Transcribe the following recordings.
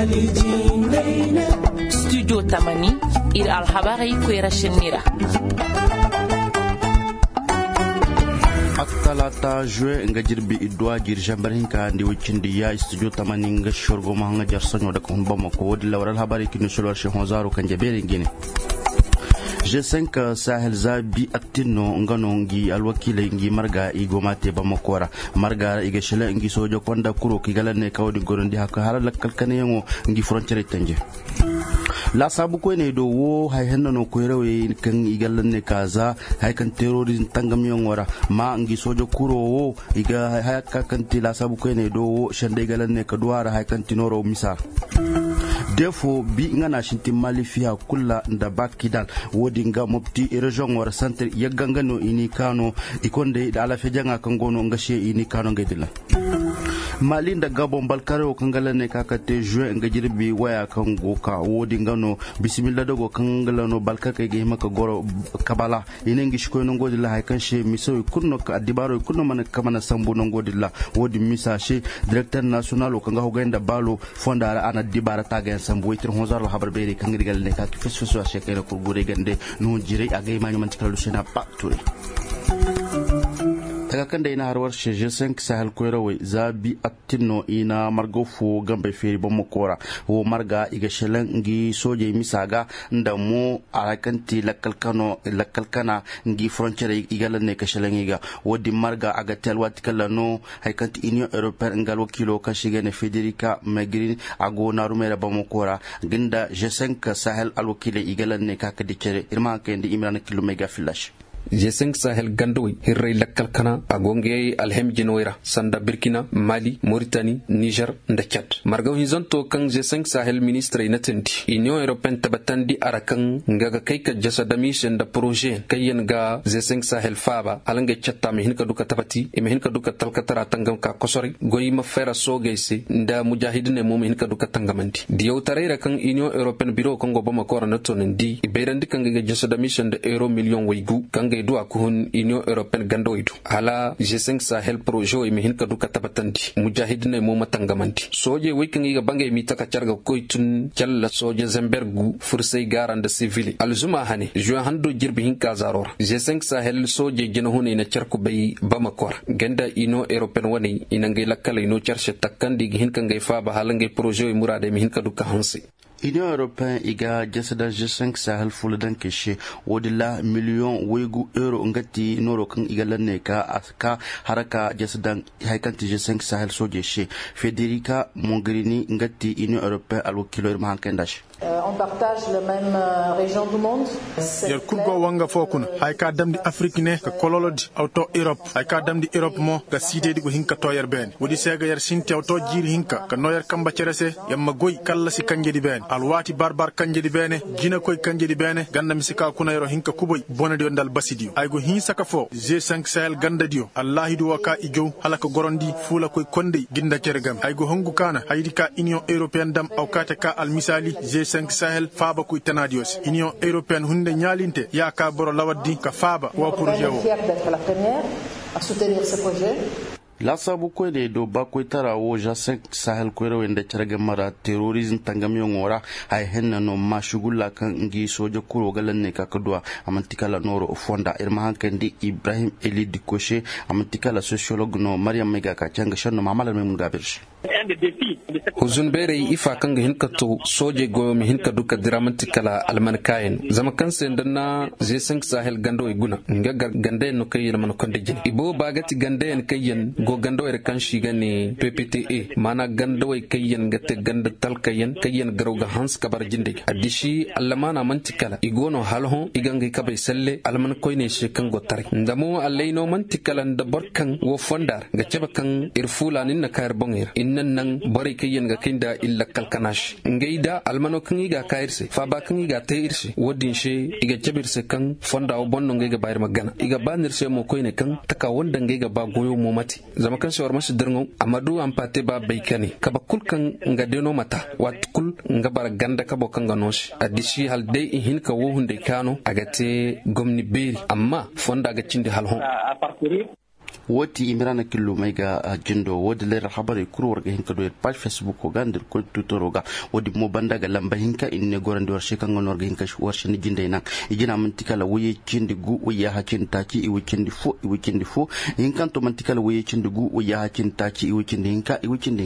studio tamani ir alhabari kwera shenira talata juin nga jirbi idwa jir jambarin ka ndi wikindi ya studio tamani nga shorgo ma nga jarsanyo da kun bamako wodi lawral habari kinu sulwar shi honzaro kan jabere ngine G5 Sahel zabi atino ngano ngi alwakile ngi marga igomate bamakora marga igeshele ngi sojo konda kuro kigalane kawdi gorondi hakka halal kalkane yango ngi frontiere tanje la sabu ko ne do wo hay henno ko rewe kan igalane kaza hay kan terrorism tangam yongora ma ngi sojo kuro wo iga hay kan ti la sabu ko ne do wo shande igalane ka duara hay kan tinoro misar defo bi ngana shinti malifiya kulla nda bakidal wodi nga mopti region war centre yagangano ini kano ikonde da ala fejanga kangono ngashe ini kano ngedila malinda gabon balkare kangalane kakate juin ngajirbi waya kango ka wodi ngano bismillah dogo kangalano balkake ge maka goro kabala inengi shiko ngodi la haykan she miso kunno ka dibaro kunno man kamana sambu ngodi la wodi misa she directeur national kanga hogenda balo fondara ana dibara taga sambu witir honzar habar beri kangigal ne ka fesso shekere ko gure gande no jire agay mani man tikalu shena paturi kan da ina harwar sheje sen sahel koyrawai zabi atino ina margofo gambe feri bon mokora wo marga iga shelen ngi soje misaga ndamo arakanti lakalkana ngi frontiere igalane ka shelen iga wodi marga aga telwat kalano haykanti union européenne ngalo kilo ka shigene Federica Mogherini ago na rumera bon mokora ginda G5 Sahel alwakile igalane ka kadicere irma kendi imran kilo mega flash G5 Sahel gandoy hirray lakkal kana agonge alhem jenoira sanda Burkina Mali Mauritanie Niger nda Chad margaw hizonto kan G5 Sahel ministre inatendi Union Européenne tabatandi arakan ngaga kayka jasada mission da projet kayen ga G5 Sahel faba alanga chatta mi hinka duka tabati e mi hinka duka talkatara tangam ka kosori goyi ma fera sogeyse nda mujahidine mo mi hinka duka tangamanti diyo tarayra kan Union Européenne biro kongo bama kora natonendi ibeirandi kan ga jasada mission da euro million waygu kan do akuhun Union Européenne gandoidu ala G5 Sahel projet mi hinka duka tabatandi mujahidine mo matangamanti soje wikin ga bangai mi taka charga koitun jalla soje Zembergu fursai garanda civil alzuma hane jo hando jirbi hinka zaror G5 Sahel soje genahune na charku bay bamakor ganda Union Européenne wani inangai lakkala ino charshe takandi hinka ngai fa ba halangai projet murade mi hinka duka hansi Union Européenne iga jasada G5 Sahel fuludan keshe wodilla million wegu euro ngati noro kan igalanne ka aska haraka jasada haykanti G5 Sahel soje she Federica Mogherini ngati Union Européenne alwakilo irma hankendash on partage la même région du monde yer kulgo wanga fokun hayka damdi Afrique ne ka kololodi auto Europe hayka damdi Europe mo ga sidedi go hinka to yer ben wodi sega yer sinti auto jiri hinka ka noyer kamba cerese yamma goy kala si kanjedi ben alwati barbar kanjedi bene gina koy kanjedi bene ganda misika kuna yero hinka kuboy bonadi ondal basidio ay go hin saka fo G5 Sahel ganda dio allahi do waka ijo halaka gorondi fula koy konde ginda cergam ay go hongu kana haydi ka Union Européenne dam awkata ka al misali G5 Sahel faba kuy tanadios Union Européenne hunde nyalinte ya ka boro lawaddi ka faba wa projet o à soutenir ce projet. La sabu ko de do ba ko tara wo G5 Sahel ko rewe nda charga mara terrorism tangamiyo ngora hay henna no mashugula kan ngi sojo kuro galanne ka kadwa amantikala noro fonda irma hankandi Ibrahim Eli Dikoshe amantikala sociologue no Mariam Mega ka changa shanno mamala mem gabirsh huzun bere ifa kan hinka to soje go mi hinka duka diramantikala alman kayen zama kan sen danna G5 Sahel gando iguna ngaga gande no kayen man konde jini ibo bagati gande en kayen go gando er kan shiga ne PPTE mana gando way kayen gate ganda tal kayen garoga hans kabar jinde adishi allamana mantikala igono halho igangi kabay selle alman koyne she kan go tare ndamo allaino mantikala ndabar kan wo fondar ga ceba kan irfula nin na kayar bongir nan bari kayen ga kinda illa kalkanash ngaida almano kan ga kairse fa ba kan ga tayirse wodin she iga jabirse kan fonda o bonno ga bayar magana iga banirse mo koyne kan taka wonda ga ba goyo mo mati zama kan shawar mashi dirngo amadu ampate ba baykani kaba kulkan nga deno mata wat kul nga bar ganda kabo kan ga noshi adishi hal dai hin ka wo hunde kano agate gomni beri amma fonda ga cindi hal hon woti imrana killo mai ga jindo wodi lera habari kurwar ga hinka do page facebook ko gandir ko twitter ga wodi mo banda ga lamba hinka inne gorandi war shekan ngon ga hinka war shini jinde nan ijina mantikala wuye cindi gu wuya hakin taki i wikindi fo hinkan to mantikala wuye cindi gu wuya hakin taki i wikindi hinka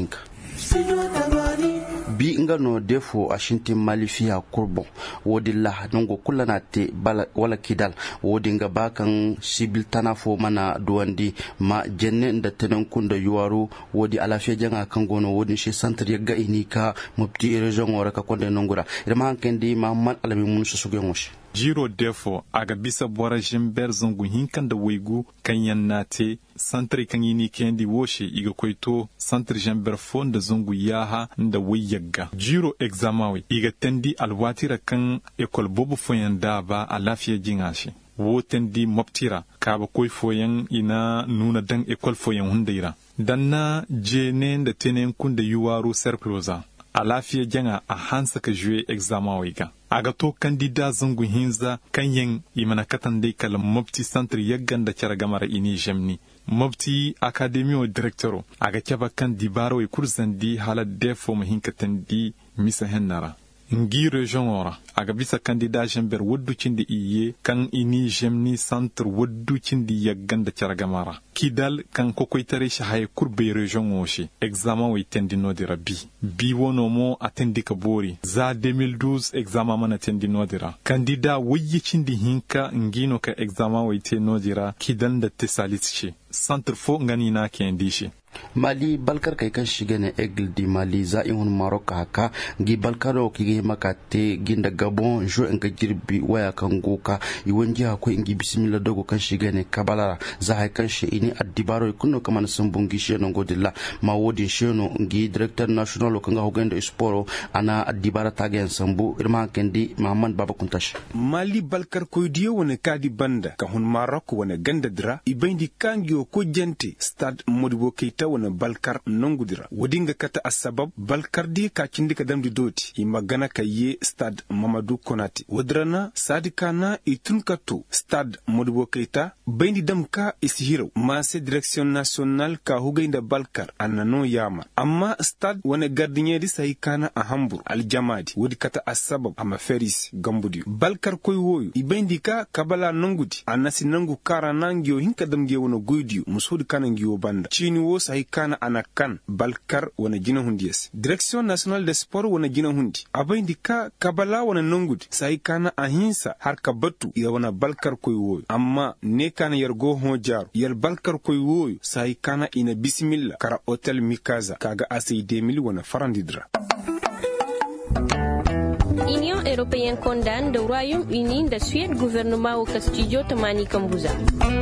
bi ngano defo ashinti malifia kurbo wodi la nongo kulana te bala wala kidal wodi nga bakan sibil tanafo mana duwandi ma jenne nda tenen kunda yuwaru wodi alafiya janga kangono wodi shi centre yaga inika mupti region wora ka konde nongura irma hankendi ma man alami mun susuge ngoshi jiro defo aga bisa bora jimber zongu hinkan da waigu kanyan nate santre kan yini kendi woshe iga koito santre jimber fon da zongu yaha da wayaga jiro examawi iga tendi alwatira kan ekol bobu foyan da ba a lafiya jingashi woten di moptira kaba koy foyan ina nuna dan ekol foyan hundaira danna jenen da tenen kunda yuwaru serkloza a lafiya janga a hansa ka juye examawi ga aga to kandida zangu hinza kanyen imana katan dai kala mufti centre yaggan da cara gamara ini jamni mufti academio directoro aga kaba kan dibaro e kurzandi hala defo mahinka tandi misa hennara ngi region ora aga bisa kandida jamber woddu cindi iye kan ini jamni centre woddu cindi yaggan da cara gamara kidal kan kokoitare shi hay kurbe region oshi examen we tendino dira bi wono mo atendi ka bori za 2012 examen mana tendino dira kandida wuyi cindi hinka ngino ka examen we tendino dira kidan da tesalitshi centre fo ngani na kendishi mali balkar kai kan shiga ne egl di mali za in Maroc haka gi balkaro ki makate ginda Gabon jo en ga jirbi waya kan goka iwanji akwai ingi bismillah dogo kan shiga ne kabalara za hay kan shi ini addibaro kunno kaman sun bungi shi non godilla ma wodi sheno ngi director national kan ga hoganda sport ana addibara tagen sambu irma kendi Muhammad Baba Kuntash mali balkar ko diyo wona kadi banda ka hun Maroc wona ganda dira ibindi kangio ko jente stade Modibo Keita wona balkar nongudira wodinga kata asbab balkar di ka kindika damdi doti i magana kaye stade Mamadou Konate wodrana sadikana itun kato stade Modibo Keita bayndi damka isihiro mase direction nationale ka hugayda balkar anano yama amma stade wona gardien di sayikana a Hambourg aljamadi wodi kata asbab ama feris gambudi balkar koy woyu i bayndi ka kabala nongudi anasi nangu kara nangio hinka damdi wona goydiu musudi kanangio banda chini wo sayikana anakan balkar wona jina hundiyes direction nationale des sports wona jina hundi abayndi ka kabala wona nongudi sayikana ahinsa har kabatu ya wona balkar koy woyu amma ne kana yargo hojar yal balkar koy woyu sayikana ina bismillah kara hotel Mikaza kaga asay 2000 wona farandidra. Union européenne condamne le Royaume-Uni de Suède gouvernement au Castillo Tamani Kambuza.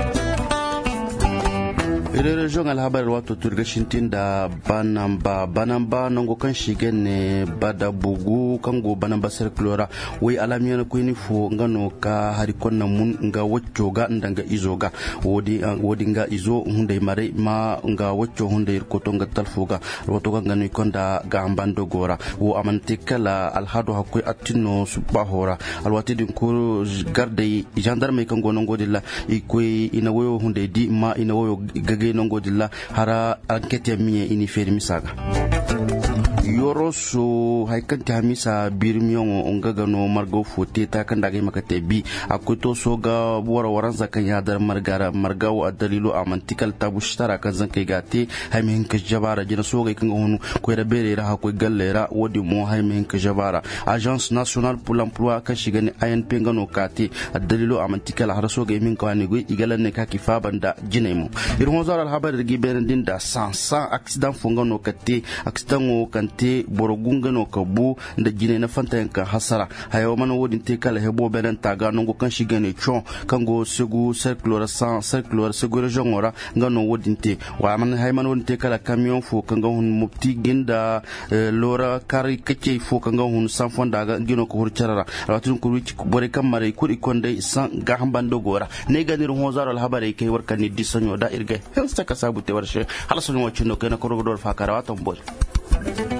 region alhabar wato turgashintin da banamba nango kan shigen ne bada bugu kango banamba circulora wai alamiyan ko ni fo ngano ka hari konna mun nga wacco ga ndanga izo ga wodi nga izo hunde mare ma nga wacco hunde ko to ngatal fuga wato ga ngani konda ga ambando gora wo amante kala alhado hakko atino subahora alwati din ko garde gendarme kango nango dilla ikoi ina woyo hunde di ma ina woyo gage nongo dilla hara enquête miye ini feri misaga yoro so haikanta hamisa birmiyon ongagano margo fote ta kan dage makate bi akoto so ga waran zakan ya dar margawo adalilo amantikal tabushtara kan zankai gate haimin ka jabara jina so ga kan honu ko da bere ra ko gallera wodi mo haimin ka jabara agence nationale pour l'emploi kan shiga ne ANP ngano kate adalilo amantikal har so ga min ka ne go igalan ne ka kifa banda jinemo irin zara alhabar gi berendin da sansa accident fongano kate accident o kante borogunga no kabu da jine na fanta yanka hasara hayo mana wodin te kala hebo benen taga no kan shiga ne chon kango segu circular segu region ora ngano wodin te wa man hay man wodin te kala camion fo kanga hun mupti ginda lora kari kece fo kanga hun san fonda ga gino ko hurcarara rawatun ko wici bore kamare ko ikonde san ga hambando gora ne ganir hozaro al habare kay warkan ni disanyo da irga hen saka sabute warshe hala sunu wacino kena ko rogodor fa karawa tombol